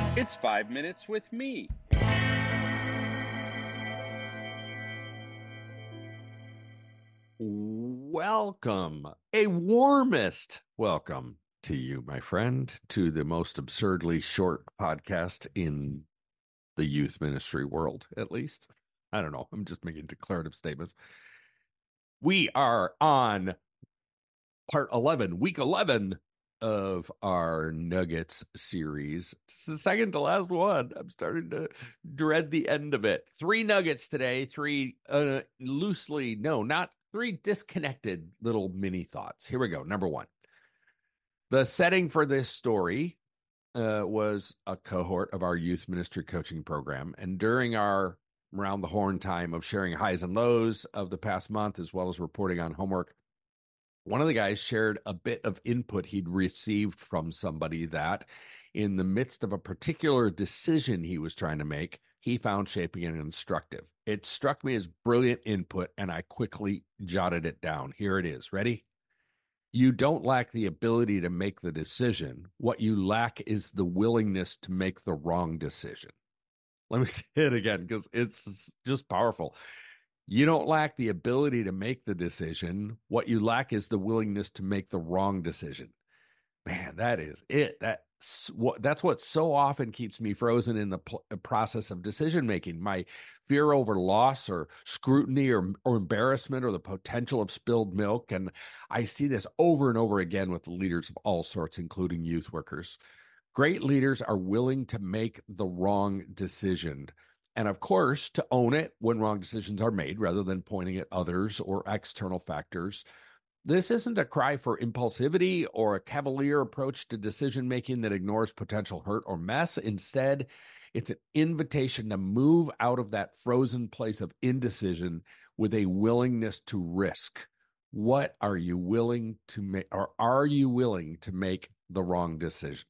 It's 5 minutes with me. Welcome, a warmest welcome to you, my friend, to the most absurdly short podcast in the youth ministry world, at least. I don't know. I'm just making declarative statements. We are on part 11, week 11 of our Nuggets series. It's the second to last one. I'm starting to dread the end of it. 3 nuggets today, 3 not 3 disconnected little mini thoughts. Here we go. Number 1. The setting for this story was a cohort of our youth ministry coaching program. And during our round the horn time of sharing highs and lows of the past month, as well as reporting on homework, one of the guys shared a bit of input he'd received from somebody that in the midst of a particular decision he was trying to make, he found shaping and instructive. It struck me as brilliant input, and I quickly jotted it down. Here it is. Ready? You don't lack the ability to make the decision. What you lack is the willingness to make the wrong decision. Let me say it again because it's just powerful. You don't lack the ability to make the decision. What you lack is the willingness to make the wrong decision. Man, that is it. That's what so often keeps me frozen in the process of decision making. My fear over loss or scrutiny or embarrassment or the potential of spilled milk. And I see this over and over again with leaders of all sorts, including youth workers. Great leaders are willing to make the wrong decision. And of course, to own it when wrong decisions are made rather than pointing at others or external factors. This isn't a cry for impulsivity or a cavalier approach to decision-making that ignores potential hurt or mess. Instead, it's an invitation to move out of that frozen place of indecision with a willingness to risk. What are you willing to make, or are you willing to make the wrong decision?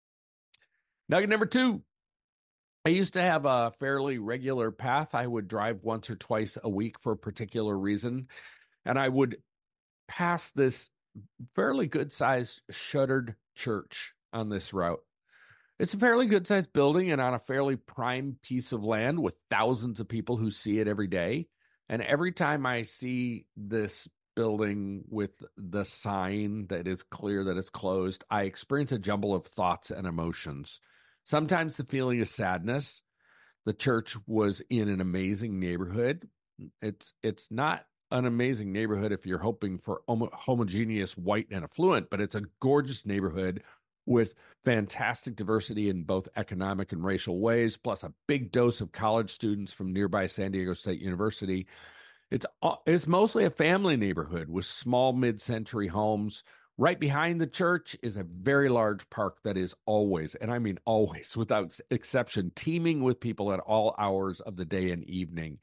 Nugget number 2. I used to have a fairly regular path. I would drive once or twice a week for a particular reason, and I would pass this fairly good-sized shuttered church on this route. It's a fairly good-sized building and on a fairly prime piece of land with thousands of people who see it every day. And every time I see this building with the sign that is clear that it's closed, I experience a jumble of thoughts and emotions. Sometimes the feeling is sadness. The church was in an amazing neighborhood. It's not an amazing neighborhood if you're hoping for homogeneous white and affluent, but it's a gorgeous neighborhood with fantastic diversity in both economic and racial ways, plus a big dose of college students from nearby San Diego State University. It's mostly a family neighborhood with small mid-century homes. Right behind the church is a very large park that is always, and I mean always, without exception, teeming with people at all hours of the day and evening.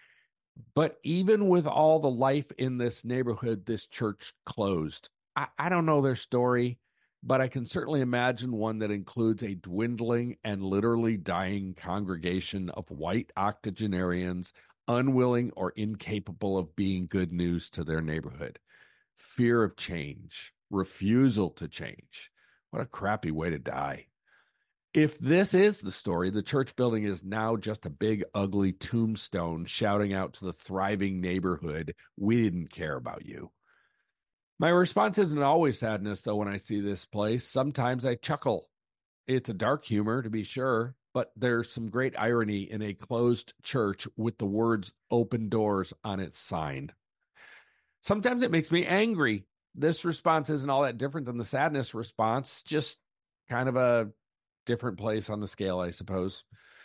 But even with all the life in this neighborhood, this church closed. I don't know their story, but I can certainly imagine one that includes a dwindling and literally dying congregation of white octogenarians, unwilling or incapable of being good news to their neighborhood. Fear of change, refusal to change. What a crappy way to die. If this is the story, the church building is now just a big, ugly tombstone shouting out to the thriving neighborhood, we didn't care about you. My response isn't always sadness, though, when I see this place. Sometimes I chuckle. It's a dark humor, to be sure, but there's some great irony in a closed church with the words open doors on its sign. Sometimes it makes me angry. This response isn't all that different than the sadness response, just kind of a different place on the scale, I suppose.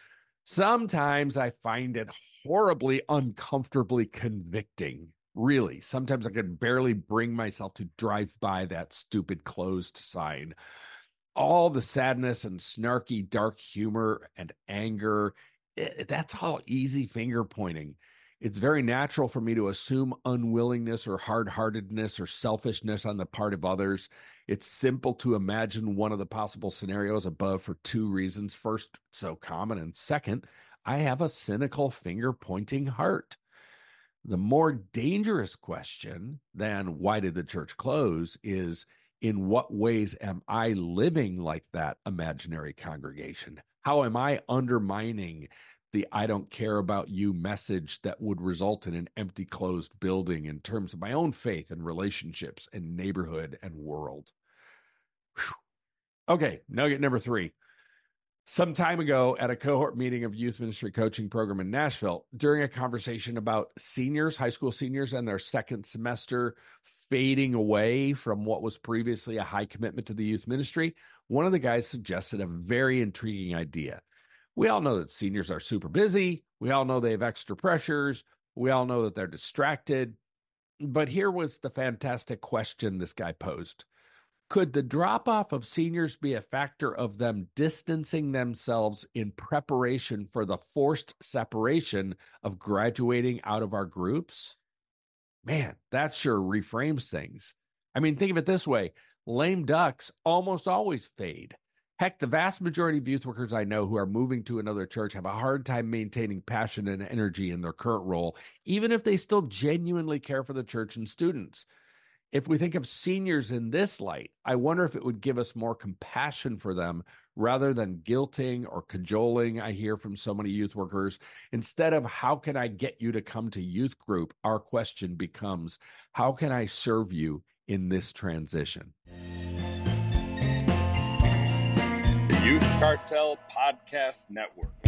Sometimes I find it horribly, uncomfortably convicting. Really, sometimes I can barely bring myself to drive by that stupid closed sign. All the sadness and snarky dark humor and anger, that's all easy finger pointing. It's very natural for me to assume unwillingness or hard-heartedness or selfishness on the part of others. It's simple to imagine one of the possible scenarios above for 2 reasons. First, so common, and second, I have a cynical finger-pointing heart. The more dangerous question than why did the church close is, in what ways am I living like that imaginary congregation? How am I undermining the I don't care about you message that would result in an empty, closed building in terms of my own faith and relationships and neighborhood and world? Whew. Okay, nugget number 3. Some time ago at a cohort meeting of youth ministry coaching program in Nashville, during a conversation about seniors, high school seniors, and their second semester fading away from what was previously a high commitment to the youth ministry, one of the guys suggested a very intriguing idea. We all know that seniors are super busy. We all know they have extra pressures. We all know that they're distracted. But here was the fantastic question this guy posed. Could the drop-off of seniors be a factor of them distancing themselves in preparation for the forced separation of graduating out of our groups? Man, that sure reframes things. I mean, think of it this way. Lame ducks almost always fade. Heck, the vast majority of youth workers I know who are moving to another church have a hard time maintaining passion and energy in their current role, even if they still genuinely care for the church and students. If we think of seniors in this light, I wonder if it would give us more compassion for them rather than guilting or cajoling. I hear from so many youth workers. Instead of how can I get you to come to youth group, our question becomes, how can I serve you in this transition? The Youth Cartel Podcast Network.